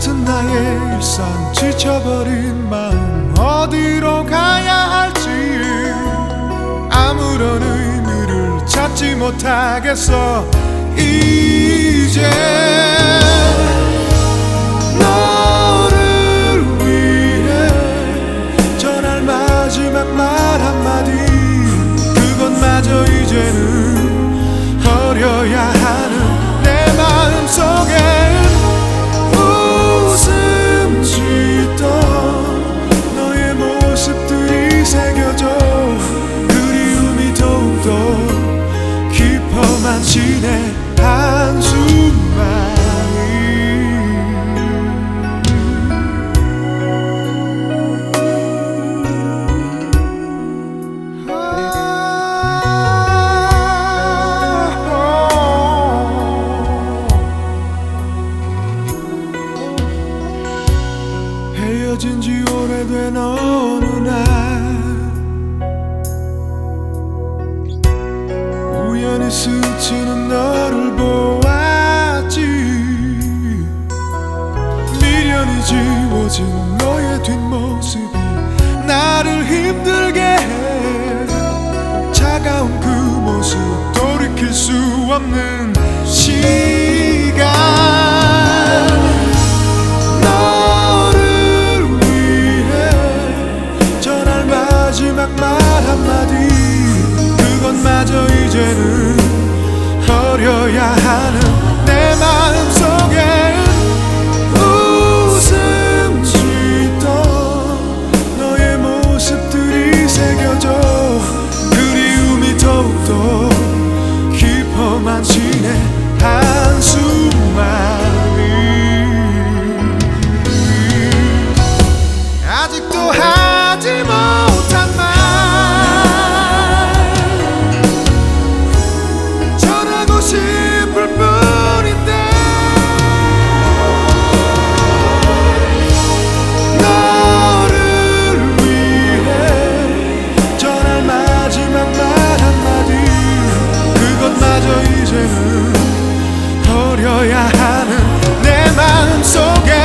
같은 나의 일상, 지쳐버린 마음 어디로 가야 할지 아무런 의미를 찾지 못하겠어. 이제 너를 위해 전할 마지막 말 한마디, 그것마저 이제는 버려야 하는 내 마음 속엔 웃음 짓던 너의 모습들이 새겨져 그리움이 더욱더 깊어만 지네. 한숨만이 헤어진 지 오래된 어느 날 우연히 스치는 너를 보았지. 미련이 지워진 너의 뒷모습이 나를 힘들게 해. 차가운 그 모습 돌이킬 수 없는 시간, 너를 위해 전할 마지막 말 한마디, 그것마저 이제는 버려야 하는 내 마음 속엔 웃음 짓던 너의 모습들이 새겨져 그리움이 더욱더 깊어만 지네. 한숨만이 아직도 하지 못한 말 전하고 싶을 뿐인데, 너를 위해 전할 마지막 말 한마디, 그것마저 이제는 버려야 하는 내 마음 속에